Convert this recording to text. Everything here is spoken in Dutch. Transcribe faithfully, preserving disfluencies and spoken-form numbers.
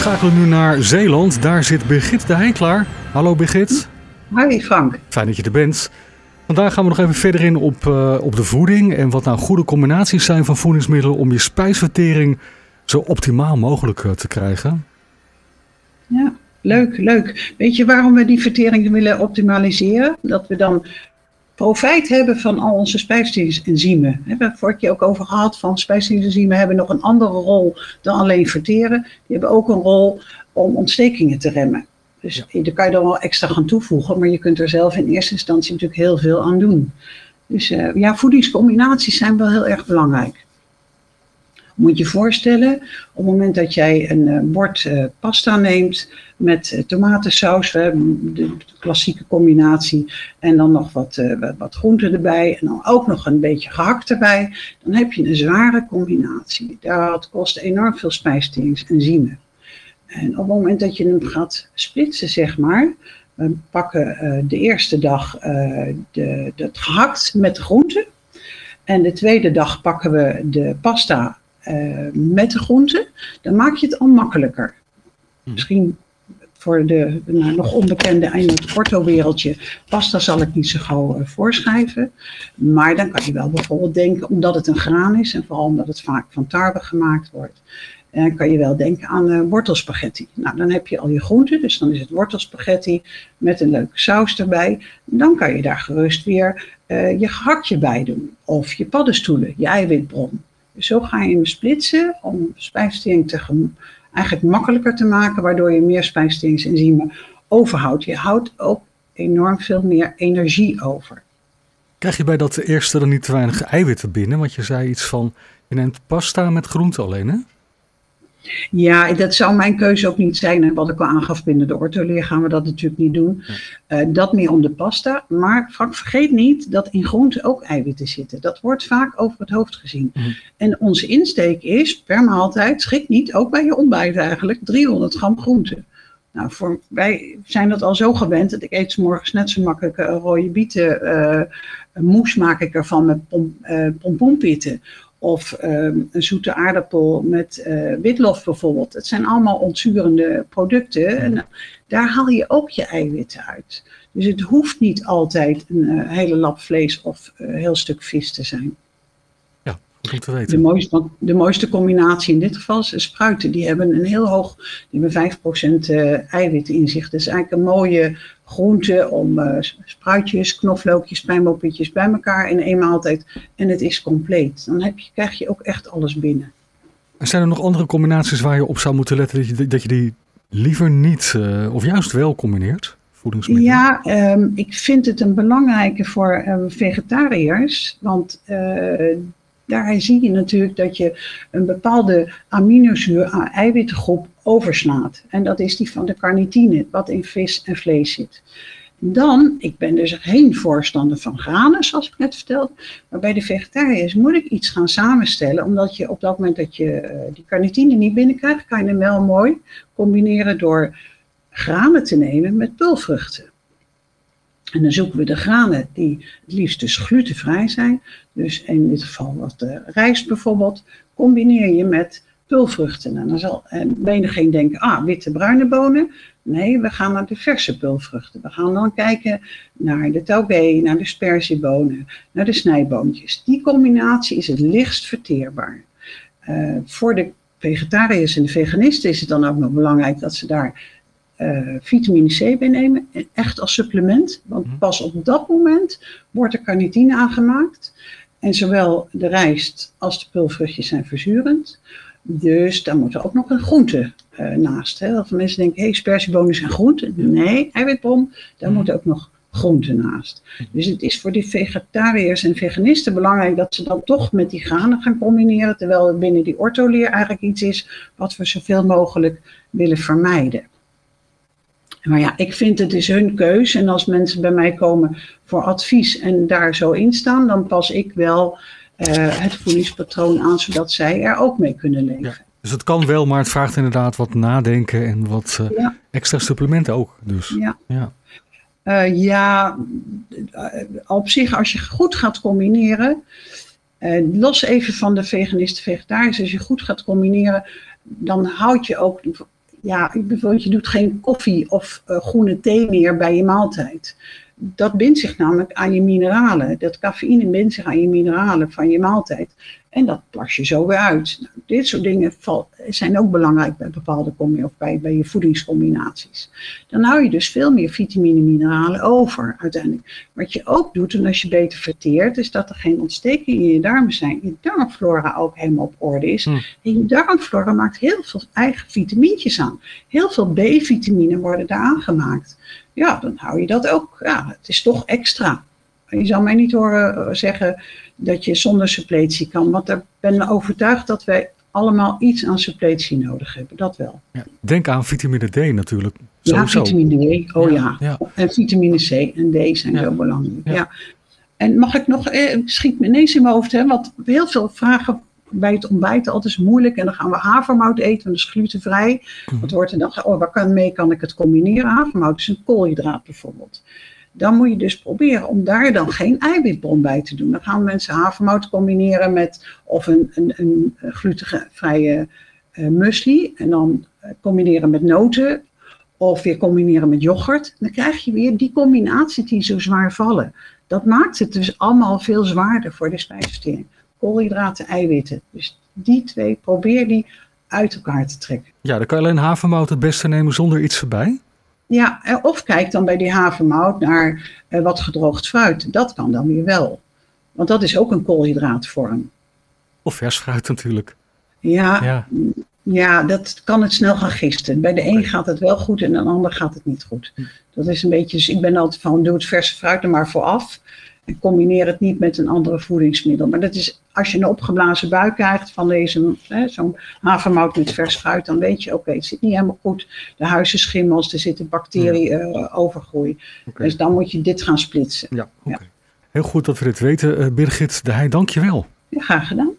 schakelen nu naar Zeeland. Daar zit Birgit de Heinkelaar. Hallo Birgit. Hoi Frank. Fijn dat je er bent. Vandaag gaan we nog even verder in op, uh, op de voeding en wat nou goede combinaties zijn van voedingsmiddelen om je spijsvertering zo optimaal mogelijk uh, te krijgen. Ja, leuk, leuk. Weet je waarom we die vertering willen optimaliseren? Dat we dan profijt hebben van al onze spijsverteringsenzymen. We hebben het vorige keer ook over gehad van spijsverteringsenzymen hebben nog een andere rol dan alleen verteren. Die hebben ook een rol om ontstekingen te remmen. Dus ja. Daar kan je dan wel extra gaan toevoegen, maar je kunt er zelf in eerste instantie natuurlijk heel veel aan doen. Dus uh, ja, voedingscombinaties zijn wel heel erg belangrijk. Moet je je voorstellen, op het moment dat jij een uh, bord uh, pasta neemt met uh, tomatensaus, uh, de, de klassieke combinatie, en dan nog wat, uh, wat groenten erbij en dan ook nog een beetje gehakt erbij, dan heb je een zware combinatie. Dat kost enorm veel spijsverteringsenzymen. En op het moment dat je hem gaat splitsen, zeg maar, we pakken uh, de eerste dag uh, de, de, het gehakt met de groenten en de tweede dag pakken we de pasta Uh, met de groenten, dan maak je het al makkelijker. Hmm. Misschien voor de nou, nog onbekende in het ortho-wereldje, pasta zal ik niet zo gauw uh, voorschrijven, maar dan kan je wel bijvoorbeeld denken, omdat het een graan is en vooral omdat het vaak van tarwe gemaakt wordt, dan kan je wel denken aan uh, wortelspaghetti. Nou, dan heb je al je groenten, dus dan is het wortelspaghetti met een leuke saus erbij. Dan kan je daar gerust weer uh, je gehaktje bij doen, of je paddenstoelen, je eiwitbron. Zo ga je hem splitsen om spijsvertering te gem- eigenlijk makkelijker te maken, waardoor je meer spijsverteringsenzymen overhoudt. Je houdt ook enorm veel meer energie over. Krijg je bij dat eerste dan niet te weinig eiwitten binnen? Want je zei iets van, je neemt pasta met groenten alleen, hè? Ja, dat zou mijn keuze ook niet zijn. En wat ik al aangaf binnen de ortholeer gaan we dat natuurlijk niet doen. Ja. Uh, dat meer om de pasta. Maar Frank, vergeet niet dat in groenten ook eiwitten zitten. Dat wordt vaak over het hoofd gezien. Mm. En onze insteek is per maaltijd, schrik niet, ook bij je ontbijt eigenlijk, driehonderd gram groenten. Nou, voor, wij zijn dat al zo gewend dat ik eet 's morgens net zo makkelijk uh, rode bieten. Uh, een moes maak ik ervan met pom, uh, pompoenpitten. Of um, een zoete aardappel met uh, witlof bijvoorbeeld. Het zijn allemaal ontzurende producten. En uh, daar haal je ook je eiwitten uit. Dus het hoeft niet altijd een uh, hele lap vlees of een uh, heel stuk vis te zijn. Ja, goed om te weten. De mooiste, de mooiste combinatie in dit geval is spruiten. Die hebben een heel hoog, die hebben vijf procent uh, eiwitten in zich. Dat is eigenlijk een mooie groente om uh, spruitjes, knoflookjes, pijnboompjes bij elkaar in één maaltijd. En het is compleet. Dan heb je, krijg je ook echt alles binnen. En zijn er nog andere combinaties waar je op zou moeten letten dat je, dat je die liever niet uh, of juist wel combineert? Voedingsmiddelen? Ja, um, ik vind het een belangrijke voor uh, vegetariërs. Want uh, daar zie je natuurlijk dat je een bepaalde aminozuur-eiwitgroep overslaat. En dat is die van de carnitine, wat in vis en vlees zit. Dan, ik ben dus geen voorstander van granen, zoals ik net vertelde. Maar bij de vegetariërs moet ik iets gaan samenstellen. Omdat je op dat moment dat je uh, die carnitine niet binnenkrijgt, kan je hem wel mooi combineren door granen te nemen met peulvruchten. En dan zoeken we de granen die het liefst dus glutenvrij zijn. Dus in dit geval wat uh, rijst bijvoorbeeld, combineer je met peulvruchten. En dan zal en menigeen denken, ah, witte bruine bonen. Nee, we gaan naar de verse peulvruchten. We gaan dan kijken naar de taugé, naar de sperziebonen, naar de snijboontjes. Die combinatie is het lichtst verteerbaar. Uh, voor de vegetariërs en de veganisten is het dan ook nog belangrijk dat ze daar Uh, vitamine C bij nemen, echt als supplement, want pas op dat moment wordt er carnitine aangemaakt en zowel de rijst als de peulvruchtjes zijn verzurend, dus daar moet er ook nog een groente uh, naast. Hè. Heel veel mensen denken, hé, hey, sperziebonen zijn groente. Nee, eiwitbron, daar moet ook nog groente naast. Dus het is voor die vegetariërs en veganisten belangrijk dat ze dan toch met die granen gaan combineren, terwijl het binnen die ortholeer eigenlijk iets is wat we zoveel mogelijk willen vermijden. Maar ja, ik vind het is hun keus. En als mensen bij mij komen voor advies en daar zo in staan, dan pas ik wel uh, het voedingspatroon aan, zodat zij er ook mee kunnen leven. Ja, dus het kan wel, maar het vraagt inderdaad wat nadenken en wat uh, ja. extra supplementen ook. Dus. Ja. Ja. Uh, ja, op zich als je goed gaat combineren, uh, los even van de veganisten, vegetariërs, als je goed gaat combineren, dan houd je ook ja, bijvoorbeeld je doet geen koffie of uh, groene thee meer bij je maaltijd. Dat bindt zich namelijk aan je mineralen. Dat cafeïne bindt zich aan je mineralen van je maaltijd. En dat plas je zo weer uit. Nou, dit soort dingen val, zijn ook belangrijk bij bepaalde of bij, bij je voedingscombinaties. Dan hou je dus veel meer vitamine en mineralen over uiteindelijk. Wat je ook doet, en als je beter verteert, is dat er geen ontstekingen in je darmen zijn. Je darmflora ook helemaal op orde is. Hmm. En je darmflora maakt heel veel eigen vitamintjes aan. Heel veel B-vitamine worden daar aangemaakt. Ja, dan hou je dat ook. Ja, het is toch extra. Je zal mij niet horen zeggen dat je zonder suppletie kan. Want ik ben overtuigd dat wij allemaal iets aan suppletie nodig hebben. Dat wel. Ja, denk aan vitamine D natuurlijk. Sowieso. Ja, vitamine D. Oh ja. ja. ja. En vitamine C en D zijn ja. zo belangrijk. Ja. Ja. En mag ik nog, eh, schiet me ineens in mijn hoofd, hè, want heel veel vragen bij het ontbijten altijd is moeilijk. En dan gaan we havermout eten, want dat is glutenvrij. Mm-hmm. Wat wordt er dan? Oh, waar kan, mee kan ik het combineren? Havermout is een koolhydraat bijvoorbeeld. Dan moet je dus proberen om daar dan geen eiwitbron bij te doen. Dan gaan mensen havermout combineren met of een, een, een glutenvrije uh, muesli. En dan uh, combineren met noten. Of weer combineren met yoghurt. Dan krijg je weer die combinatie die zo zwaar vallen. Dat maakt het dus allemaal veel zwaarder voor de spijsvertering. Koolhydraten, eiwitten. Dus die twee, probeer die uit elkaar te trekken. Ja, dan kan je alleen havermout het beste nemen zonder iets erbij. Ja, of kijk dan bij die havermout naar uh, wat gedroogd fruit. Dat kan dan weer wel. Want dat is ook een koolhydraatvorm. Of vers fruit natuurlijk. Ja, ja. ja, dat kan het snel gaan gisten. Bij de een gaat het wel goed en bij de ander gaat het niet goed. Dat is een beetje, dus ik ben altijd van, doe het verse fruit er maar vooraf. En combineer het niet met een andere voedingsmiddel. Maar dat is, als je een opgeblazen buik krijgt van deze, hè, zo'n havermout met vers fruit, dan weet je, oké, okay, het zit niet helemaal goed. De huizen schimmels, er zitten bacteriën uh, overgroei. Okay. Dus dan moet je dit gaan splitsen. Ja, okay. Ja. Heel goed dat we dit weten. Uh, Birgit de Heij, dank je wel. Ja, graag gedaan.